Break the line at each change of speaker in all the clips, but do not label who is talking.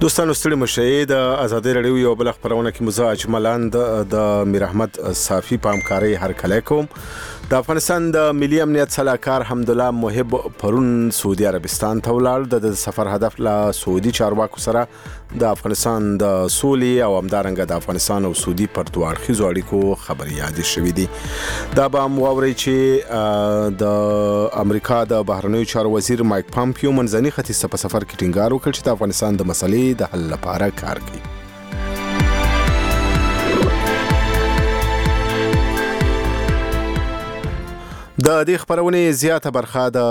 دوستانو ستړي مشئ د ازادي رادیو یو بل خبرونه کې مزه اجملان د میر احمد صافي په همکاري هرکلی کوم. د افغانستان د ملي امنیت صلاحکار حمدالله محب پرون سعودي عربستان ته ولاړ. د سفر هدف له سعودي چارواکو سره د افغانستان د سولې او همدارنګه د افغانستان او سعودي پر دوه اړخیزو اړیکو خبرې یادې شوې دي. دا به هم واورئ چې د امریکا د بهرنیو چارو وزیر مایک پامپیو منځني ختیځ ته په سفر کې ټینګار وکړ چې د افغانستان د مسلې د حل لپاره کار کوي. د دې خبرونې زیاته برخه د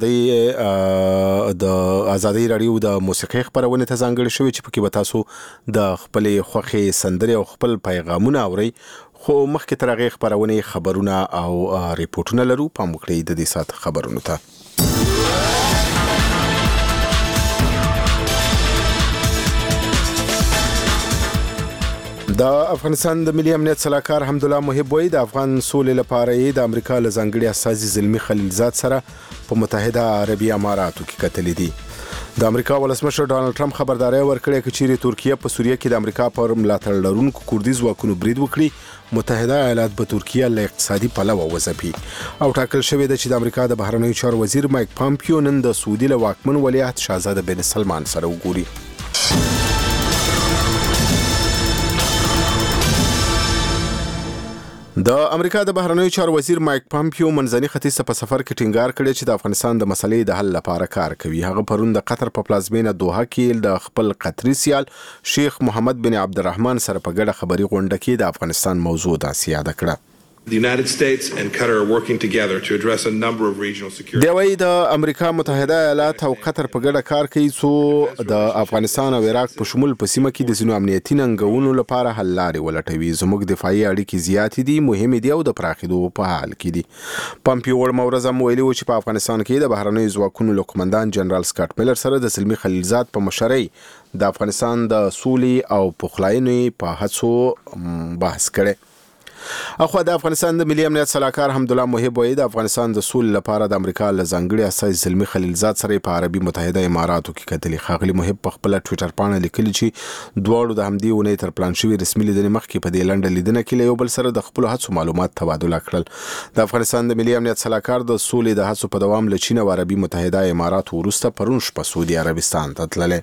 ازادي رادیو د موسیقي خبرونه ته ځانګړې شوې چې پکې به تاسو د خپلې خوښې سندرې او خپل پیغامونه اورئ. خو مخکې تر هغې خبرونې خبرونه او ریپورټونه لرو. پام وکړئ د دې ساعت خبرونو ته. د افغانستان د ملي امنیت صلاحکار حمدالله محب وایي د افغان سولې لپاره یې د امریکا له ځانګړي استازي زلمي خلیلزاد سره په متحده عربي اماراتو کې کتلي دي. د امریکا ولسمشر ډانلډ ټرمپ خبرداري ورکړې چې چیرې ترکیه په سوریه کې د امریکا پر ملاتړ لرونکو کردي ځواکونو برید وکړي متحده ایالات به ترکیه له اقتصادي پلوه وځپي. او ټاکل شوې ده چې د امریکا د بهرنیو چارو وزیر مایک پامپیو نن د سعودي له واکمن ولیعهد شاهزاده بن سلمان سره وګوري. د امریکا د بهرنیو چارو وزیر مایک پامپیو منځني ختیځ ته په سفر کې ټینګار کړی چې د افغانستان د مسلې د حل لپاره کار کوي. هغه پرون د قطر په پلازمینه دوحه کې د خپل قطري سیال شیخ محمد بن عبدالرحمن سره په ګډه خبري غونډه کې د افغانستان موضوع داسې یاد کړه.
The United States and Qatar are working together to address a number of regional security.
دی وايي د امریکا متحده ایالات او قطر په ګډه کار کوي څو د افغانستان او عراق په شمول په سیمه کې د ځینو امنیتي ننګونو لپاره حل لارې ولټوي. زموږ دفاعي اړیکې زیاتې دي، مهمې دي او د پراخېدو په حال کې دي. پامپیو ورمورز هم ویلي و چې په افغانستان کې د بهرنیو ځواکونو له قومندان جنرال سکاټ میلر سره د زلمي خلیلزاد په مشرۍ د افغانستان د سولې او پخلاینې په هڅو بحث کړی. اخو د افغانستان د ملي امنیت صلاحکار حمدالله محب وایي د افغانستان د سولې لپاره د امریکا له ځانګړي استازي زلمي خلیلزاد سره په عربي متحده اماراتو کې کتلي. ښاغلي محب په خپل ټویټر باندې لیکلي چې دواړو د همدې اونۍ تر پلان شوي رسمي لیدنې مخکې په دې لنډه لیدنه کې له یو بل سره د خپلو هڅو معلومات تبادله کړل. د افغانستان د ملي امنیت صلاحکار د سولې د هڅو په دوام له چین او عربي متحده اماراتو وروسته پرون شپه سعودي عربستان ته تللی.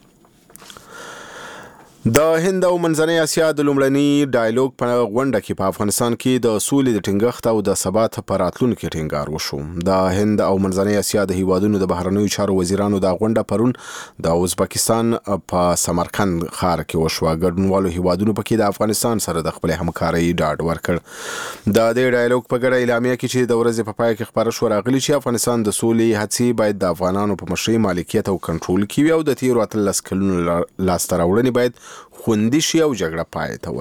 د هند او منځنۍ اسیا د لومړني ډایالوګ په غونډه کې په افغانستان کې د سولې د ټینګښت او د ثبات په راتلونکي ټینګار وشو. د هند او منځنۍ اسیا د هیوادونو د بهرنیو چارو وزیرانو د غونډه پرون د ازبکستان په سمرقند ښار کې وشوه. ګډونوالو هیوادونو پکې د افغانستان سره د خپل همکارۍ ډاډ ورکړ. د دې ډایالوګ په ګډه اعلامیه کې چې د ورځې په پای کې خبره شوه راغلي چې افغانستان د سولې هڅې باید د افغانانو په مشرۍ مالکیت او کنټرول کې وي او د تیرو 18 کلونو لاسته راوړنې باید خوندي شي او جګړه پای ته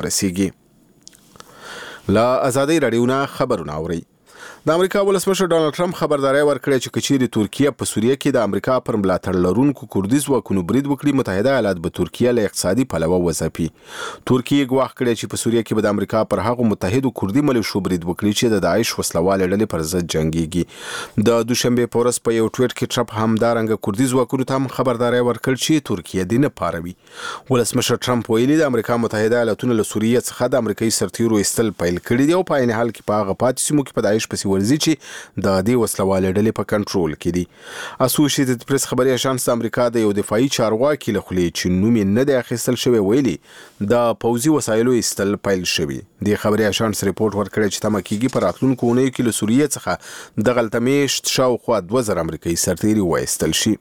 ورسیږي. له ازادي رادیو نه خبرونه اورئ. د امریکا ولسمشر ډانلډ ټرمپ خبرداري ورکړې چې کچېرې ترکیه په سوریه کې د امریکا پر ملاتړ لرونکو کردي ځواکونو برید وکړي متحده ایالات به ترکیه له اقتصادي پلوه وځپي. ترکیه ګواښ کړی چې په سوریه کې به د امریکا پر هغو متحدو کردي ملیشو برید وکړي چې د داعش وسلوالې ډلې پر ضد جنګيږي. د دوشنبه په ورځ په یو ټویټ کې ټرمپ همدارنګه کردي ځواکونو ته هم خبرداري ورکړ چې ترکیه دې نه پاروي. ولسمشر ټرمپ ویلي د امریکا متحده ایالاتونو له سوریه څخه د امریکایي سرتیرو ایستل پیل کړي دي او په عین حال کې په هغه پاتې سیمو کې په داعش پسې ورځي چې د دې وسلوالې ډلې په کنټرول کې دي. اسوسییټډ پریس خبري اژانس د امریکا د یو دفاعي چارواکي له خولې چې نوم یې نه دی اخیستل شوی ویلي د پوځي وسایلو ایستل پیل شوي. د خبري اژانس ریپورت ورکړی چې تمه کېږي په راتلونکو اونیو کې له سوریه څخه دغلته میاشت شاوخوا 2000 امریکایي سرتیري وایستل شي.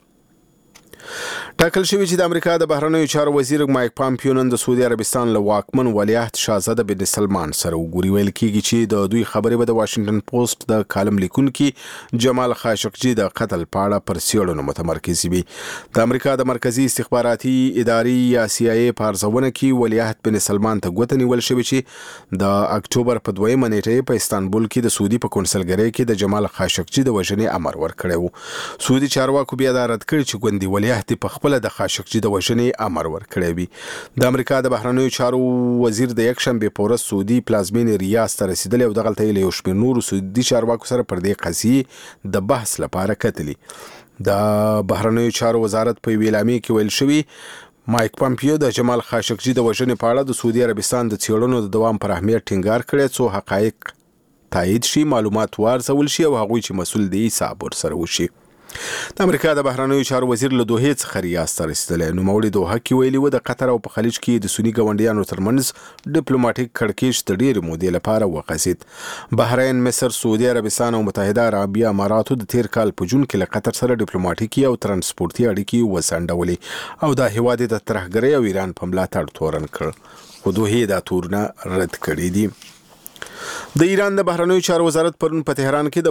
ټاکل شوی چې د امریکا د بهرنیو چارو وزیر مایک پامپیو نن د سعودي عربستان له واکمن ولیعهد شاهزاده بن سلمان سره وګوري. ویل کېږي چې د دوی خبرې به د واشنگټن پوسټ د کالم لیکونکي جمال خاشقجي د قتل په اړه پر څېړنو متمرکز وي. د امریکا د مرکزی استخباراتي ادارې یا CIA په ارزونه کې ولیعهد بن سلمان ته ګوته نیول شوې چې د اکتوبر په 2مه نیټه په استانبول کې د سعودي په کونسلګرۍ کې د جمال خاشقجي د وژنې امر ورکړی و. سعودي چارواکو بیا دا رد کړی چې ګوندي ولیعهد په خپل د خاشقجي د وژنې امر ورکړی وي. د امریکا د بهرنیو چارو وزیر د یکشنبه په ورځ سعودي پلازمینې ریاض ته رسیدلی او دغلته یې له یو شمېر نورو سعودي چارواکو سره پر دې قضیې د بحث لپاره کتلي. د بهرنیو چارو وزارت په یوې اعلامیې کې ویل شوي مایک پامپیو د جمال خاشقجي د وژنې په اړه د سعودي عربستان د څېړنو د دوام پر اهمیت ټینګار کړی څو حقایق تایید شي، معلومات وارزول شي او هغوی چې مسؤل دي حساب ورسره وشي. د امریکا د بهرنیو چارو وزیر له دوحې څخه ریاض ته رسیدلی. نوموړي دوحه کې ویلي و د قطر او په خلیج کې د سني ګاونډیانو ترمنځ ډیپلوماټیک کړکېچ د ډېرې مودې لپاره وغځېد. بحرین، مصر، سعودي عربستان او متحده عربي اماراتو د تیر کال په جون کې له قطر سره ډیپلوماټیکي او ترانسپورتي اړیکې وسنډولې او دا هیواد د ترهګرۍ او ایران په ملاتړ تورن کړ، خو دوحې دا تورونه رد کړي دي. د ایران د بهرنیو چارو وزارت پرون په تهران کې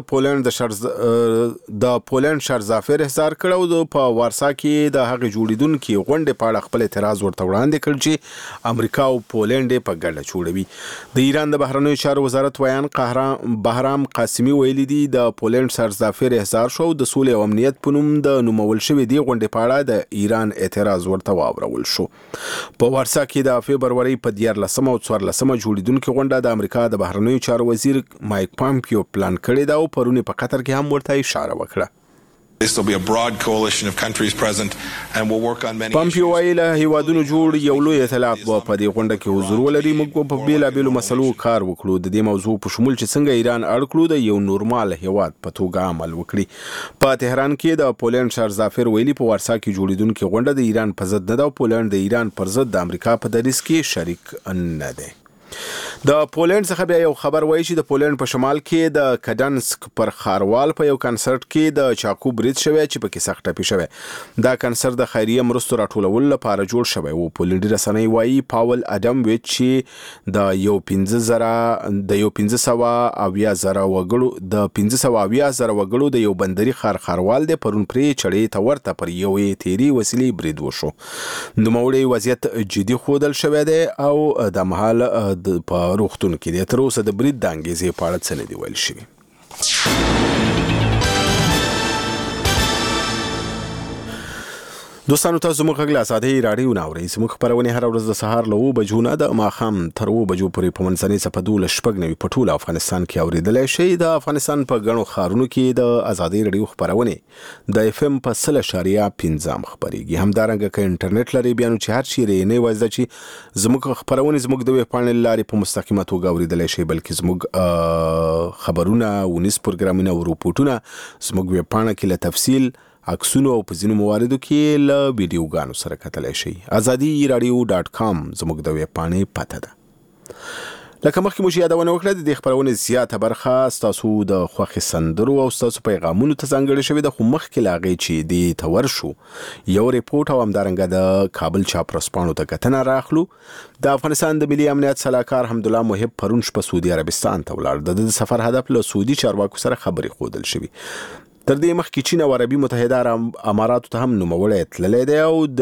د پولند شرزافر احضار کړ او په وارسا کې د هغې جوړیدونکي غونډې په اړه خپل اعتراض ورته وړاندې کړ چې امریکا او پولند په ګډه جوړوي. د ایران د بهرنیو چارو وزارت ویان بهرام قاسمي ویلي دي د پولند شرزافر احضار شو د سولې او امنیت په نوم د نومول شوې دې غونډې په اړه د ایران اعتراض ورته واورول شو. په وارسا کې د فبرورۍ په 14 او 14 جوړیدونکي غونډه د امریکا د بهرنیو چارو وزیر مایک پامپیو پلان کړی دا او پرونی په قطر کې هم ورته اشاره وکړه. پامپیو ویل هیوادونو جوړ یو لوی ائتلاف به په دې غونډه کې حضور ولري. موږ په بیلابیلو مسلو کار وکړو، د دې موضوع په شمول چې څنګه ایران اړ کړو د یو نورمال هیواد په توګه عمل وکړي. په تهران کې د پولند شرزافر ویلي په وارسا کې جوړیدونکي غونډه د ایران په ضد نه ده او پولند د ایران پر ضد د امریکا په دریځ کې شریک نه دی. د پولند څخه بیا یو خبر وایي چې د پولند په شمال کې د کډنسک پر خاروال په یو کنسرت کې د چاقو برید شوی چې پکې سخت ټپي شوی. دا کنسرت د خیریه مرستو راټولولو لپاره جوړ شوی و. پولندي رسنۍ وایي پاول ادمویچ چې د یو 15,000 وګړو د یو بندري خاروال دی پرون پرې چړې ته ورته پر یوې تیري وسیلې برید وشو. نوموړی وضعیت جدي ښودل شوی دی او د مهال په روغتون کې د تر اوسه د برید د انګیزې په اړه څه نه دي ویل شوي. دوستانو تاسو زموږ غږ له ازادۍ راډیو نه اورئ. زموږ خپرونې هره ورځ د سهار له 9 بجو نه د ماښام تر 9 بجو پورې په منځنۍ څپه 12 په ټول افغانستان کې اورېدلی شئ. د افغانستان په ګڼو ښارونو کې د ازادۍ راډیو خپرونې د FM په 100.5 خپرېږي. همدارنګه که انټرنیټ لرئ بیا نو چې هر چیرې یې نه یوازې چې زموږ خپرونې زموږ د ویبپاڼې له لارې په مستقیمه توګه اورېدلی شئ، بلکې زموږ خبرونه، ونیز پروګرامونه او رپورټونه زموږ ویبپاڼه کې له تفصیل، عکسونو او په ځینو مواردو کې له ویډیوګانو سره کتلی شئ. azadiiradio.com زموږ د ویبپاڼې پته ده. لکه مخکې مو چې یادونه وکړه د دې خپرونې زیاته برخه ستاسو د خوښې سندرو او ستاسو پیغامونو ته ځانګړې شوې ده، خو مخکې له هغې چې دې ته ورشو یو ریپورټ او همدارنګه د کابل چاپ ورځپاڼو ته کتنه راخلو. د افغانستان د ملي امنیت سلاکار حمدالله محب پرون شپه سعودي عربستان ته ولاړ. د سفر هدف له سعودي چارواکو سره خبرې ښودل شوي. تر دې مخکې چین او عربي متحده اماراتو ته هم نوموړی تللی دی او د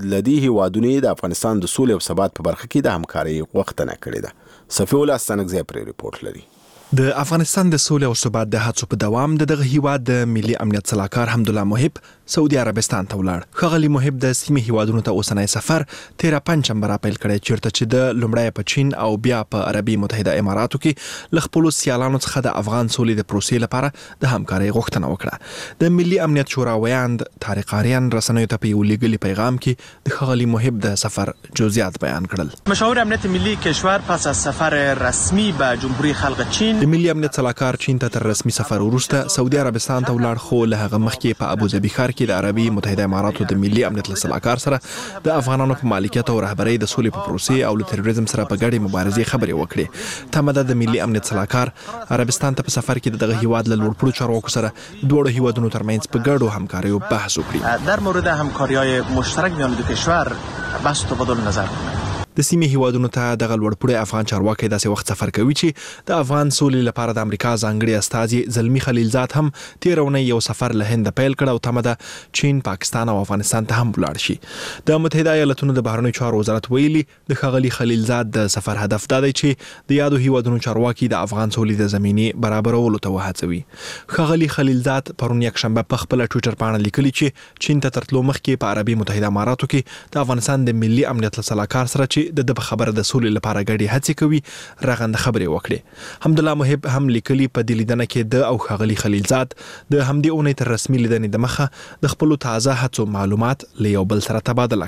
دې هیوادونو د افغانستان د سولې او ثبات په برخه کې د همکارۍ غوښتنه کړې ده. صفي الله ستانکزی پرې ریپورټ لري.
د افغانستان د سولې او ثبات د هڅو په دوام دغه هیواد د ملي امنیت سلاکار حمدالله محب سعودي عربستان ته ولاړ. ښاغلي محب د سیمې هیوادونو ته اوسنی سفر 13 پنجشنبه راپیل کړی، چیرته چې د لومړی په چین او بیا په عربي متحده اماراتو کې له خپلو سیالانو څخه د افغان سولې د پروسې لپاره د همکارۍ غوښتنه وکړه. د ملي امنیت شورا ویاند طارق آریان رسنیو ته په یو لیږلي پیغام کې د ښاغلي محب د سفر جزئیات بیان کړل.
مشاور امنیت ملی کشور پس از سفر رسمی به جمهوری خلق چین
د ملي امنیت سلاکار چین ته تر رسمي سفر وروسته سعودي عربستان ته ولاړ، خو له هغه مخکې په ابوظبي ښار کې د عربي متحده اماراتو د ملي امنیت سلاکار سره د افغانانو په مالکیت او رهبرۍ د سولې په پروسې او له تروریزم سره په ګډې مبارزې خبرې وکړې. تمه ده د ملي امنیت سلاکار عربستان ته په سفر کې دغه هیواد له لوړپوړو چارواکو سره دواړو هیوادونو ترمنځ په ګډو همکاریو بحث وکړي.
در مورد همکاری‌های مشترک میان دو کشور بحث و تبادل نظر کنند.
د سیمې هیوادونو ته دغه لوړپوړي افغان چارواکي داسې وخت سفر کوي چې د افغان سولې لپاره د امریکا ځانګړي استازي زلمی خلیلزاد هم تېره اونۍ یو سفر له هند پیل کړ او تمه ده چین، پاکستان او افغانستان ته هم ولاړ شي. د متحده ایالتونو د بهرنیو چارو وزارت ویلي د ښاغلي خلیلزاد د سفر هدف دا دی چې د یادو هیوادونو چارواکي د افغان سولې د زمینې برابرولو ته وهڅوي. ښاغلي خلیلزاد پرون یکشنبه په خپله ټویټر پاڼه لیکلي چې چین ته تر تلو مخکې په عربي متحده اماراتو کې د افغانستان د ملي امنیت سلاکار سره چې د په خبره د سولې لپاره ګډې هڅې کوي رغنده خبرې وکړي. حمدالله محب هم لیکلي په دې لیدنه کې د او ښاغلي خلیلزاد د همدې اونۍ تر رسمي لیدنې د مخه د خپلو تازه هڅو معلومات له یو بل سره تبادله کړل.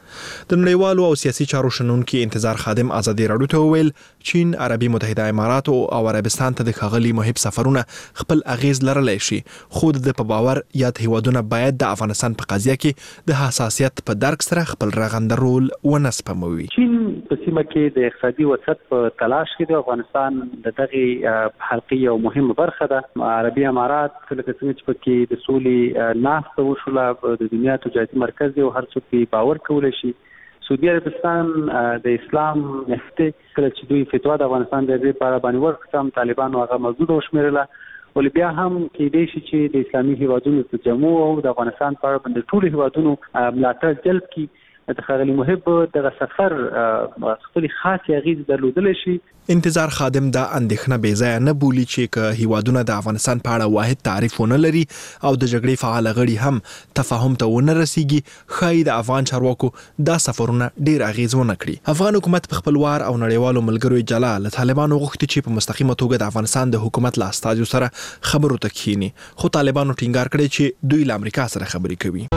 د نړیوالو او سیاسي چارو شنونکي انتظار خادم ازادي راډیو ته وویل چین، عربي متحده امارات او عربستان ته د ښاغلي محب سفرونه خپل اغیز لرلی شي، خو د په باور یاد هیوادونه باید د افغانستان په قضیه کې د حساسیت په درک سره خپل رغنده رول ونه سپموي.
چین په سیمه کې د اقتصادي وسعت په تلاش کې د افغانستان د دغه حلقې یو مهمه برخه ده. عربي امارات لکه څنګه چې پکې د سولې نافته وشوله، د دنیا تجارتي مرکز دی او هر څوک په باور کولی شي. سعودي عربستان د اسلام نفته کله چې دوی فتوا د افغانستان د دې لپاره باندې ورکړم، طالبانو هغه موجود وشمیرله، ولې بیا هم کېدای شي چې د اسلامي هیوادونو تجمع او د افغانستان په اړه باندې ټول هیوادونو ملاتړ جلب کړي. د ښاغلي محب دغه سفر خپل خاص اغیز درلودلی شي.
انتظار خادم دا اندېښنه بې ځایه نه بولي چې که هیوادونه د افغانستان په اړه واحد تعریف ونه لري او د جګړې فعال غړي هم تفاهم ته ونه رسیږي، ښایي د افغان چارواکو دا سفرونه ډیر اغیز ونه کړي. افغان حکومت په خپل وار او نړیوالو ملګرو اجازه له طالبانو غوښتي چې په مستقیمه توګه د افغانستان د حکومت له استازو سره خبرو ته کښیني، خو طالبانو ټینګار کړی چې دوی له امریکا سره خبرې کوي.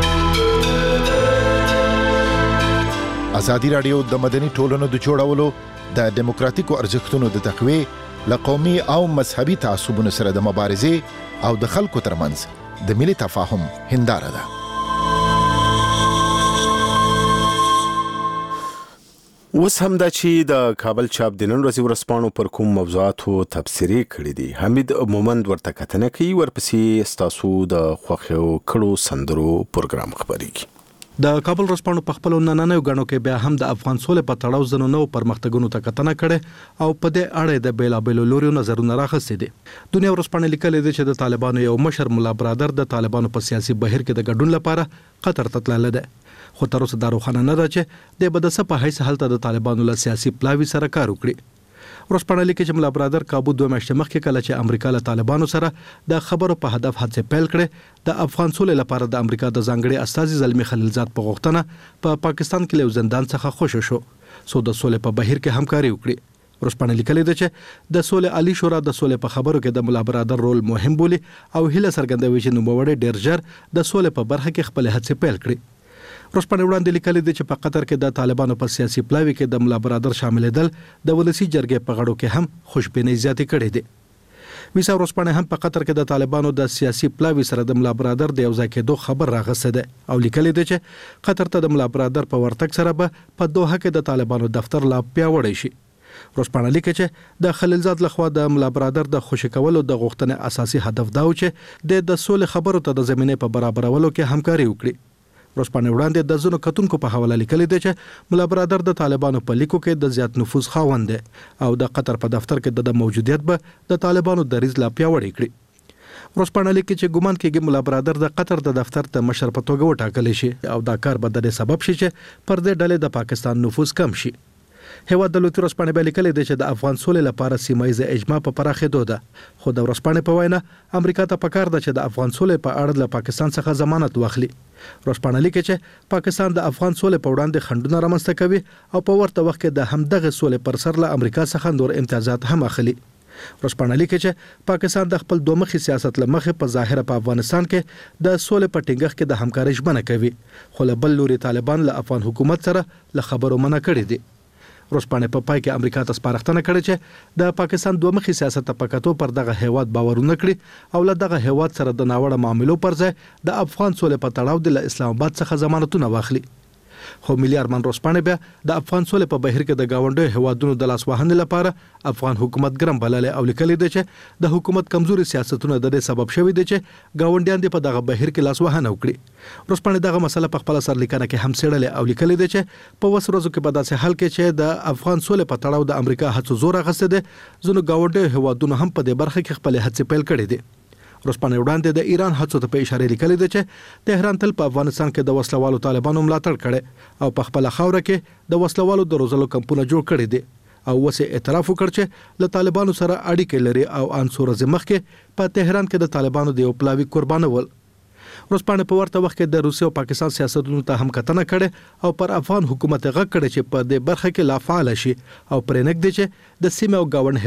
ازادي راډیو د مدني ټولنو د جوړولو د دیموکراتیکو ارزښتونو د تقویې له قومي او مذهبي تعصبونو سره د مبارزې او د خلکو ترمنځ د ملي تفاهم هنداره ده.
اوس هم دا چې د کابل چاپ د نن ورځې ورځپاڼو پر کوم موضوعاتو تبصرې کړې دي، حمید مومند ورته کتنه کوي، ورپسې ستاسو د خوښیو کړو سندرو پروګرام خبرېږي.
د کابل ورځپاڼو په خپل نننیو غاڼو کې بیا هم د افغان سولې په تړاو ځینو نوو پرمختګونو ته کتنه کړې او په دې اړه د بیلابیلو لوریو نظرونه راغستې دي. دنیا ورځپاڼه لیکلې ده چې د طالبانو یو مشر مولا برادر د طالبانو په سیاسي بهیر کې د ګډون لپاره قطر ته تللی ده، خو تر اوسه دا روښانه نه ده چې د بدسه په حیث هلته د طالبانو له سیاسي پلاوي سره کار وکړي. ورځپاڼه لیکي چې مولا برادر کابو 2 میاشتې مخکې کله چې امریکا له طالبانو سره د خبرو په هدف هڅې پیل کړې، د افغان سولې لپاره د امریکا د ځانګړي استازي زلمی خلیلزاد په غوښتنه په پاکستان کې له زندان څخه خوشی شو سو د سولې په بهیر کې همکاري وکړي. ورځپاڼه لیکلې ده چې د سولې عالی شورا د سولې په خبرو کې د مولا برادر رول مهم بولي او هیله څرګندوي چې نوموړی ډیر ژر د سولې په برخه کې خپل هڅې پیل کړي. ورځپاڼه وړاندې لیکلې ده چې په قطر کې د طالبانو په سیاسي پلاوي کې د مولا برادر شاملېدل د ولسی جرګې په غړو کې هم خوشبینۍ زیاتې کړې دي. ویسا ورځپاڼه هم په قطر کې د طالبانو د سیاسي پلاوي سره د مولا برادر د یو ځای کېدو خبر راغسته ده او لیکلې ده چې قطر ته د مولا برادر په ورتګ سره به په دوحه کې د طالبانو دفتر لا پیاوړی شي. ورځپاڼه لیکي چې د خلیلزاد لخوا د مولا برادر د خوشی کولو د غوښتنې اساسي هدف دا و چې د سولې خبرو ته د زمينه په برابرولو کې همکاري وکړي. ورځپاڼه وړاندې د ځینو کتونکو په حواله لیکلې ده چې مولا برادر د طالبانو په لیکو کې د زیات نفوذ خاوند دی او د قطر په دفتر کې د موجودیت به د طالبانو دریځ لا پیاوړی کړي. ورځپاڼه لیکي چې ګومان کېږي مولا برادر د قطر د دفتر د مشر په توګه وټاکل شي او دا کار به د سبب شي چې پر دې ډلې د پاکستان نفوذ کم شي. هیواد د لوتي ورځپاڼه به لیکلې ده چې د افغان سولې لپاره سیمایي اجماع په پراخېدو ده، خو د ورځپاڼې په وینا امریکا ته پکار ده چې د افغان سولې په اړه له پاکستان څخه ضمانت واخلي. ورځپاڼه لیکي چې پاکستان د افغان سولې په وړاندې خنډونه رامنځته کوي او په ورته وخت کې د همدغه سولې پر سر له امریکا څخه نور امتیازات هم اخلي. ورځپاڼه لیکي چې پاکستان د خپل دوه مخي سیاست لمخې په ظاهر په افغانستان کې د سولې په ټینګښت کې د همکارۍ ژمنه کوي، خو له بل لوري طالبان له افغان حکومت سره له خبرو منع کړي دي. ورځپاڼه په پای کې امریکا ته سپارښتنه کړې چې د پاکستان دوه مخي سیاست ته پکاتو پر دغه هیواد باورونه کړي او له دغه هیواد سره د ناوړه معاملو پر ځای د افغان سولې په تړاو د اسلام آباد څخه ضمانتونه واخلي. خو ملي ارمان ورځپاڼه بیا د افغان سولې په بهیر کې د گاونډي هیوادونو د لاس وهنې لپاره افغان حکومت ګرم بللې او لیکلې ده چې د حکومت کمزوري سیاستونه د دې سبب شوي دي چې گاونډیان دې په دغه بهیر کې لاس وهنه وکړي. ورځپاڼه دغه مسله په خپل سرلیکنه کې هم څېړلې او لیکلې ده چې په وسورزو کې په داسې حال کې چې د افغان سولې په تړاو د امریکا هڅو زور اخیسته دي، ځینو گاونډي هیوادونو هم په دې برخه کې خپل هڅې پیل کړې دي. ورځپاڼه وړاندې د ایران هڅو ته په اشاره لیکلې ده چې تهران تل په افغانستان کې د وسلوالو طالبانو ملاتړ کړي او په خپل خاوره کې د وسلوالو د روزلو کمپونه جوړ کړي دي او وسه اعتراف وکړ چې له طالبانو سره اړیکې لري او انصور زمخ کې په تهران کې د طالبانو د یو پلاوی قربانول. ورځپاڼه په ورته وخت کې د روسیې او پاکستان سیاستونو ته هم کتنه کړي او پر افغان حکومت غږ کړي چې په دې برخه کې لا فعال شي او پرېنګ دي چې د سیمه او گاونډ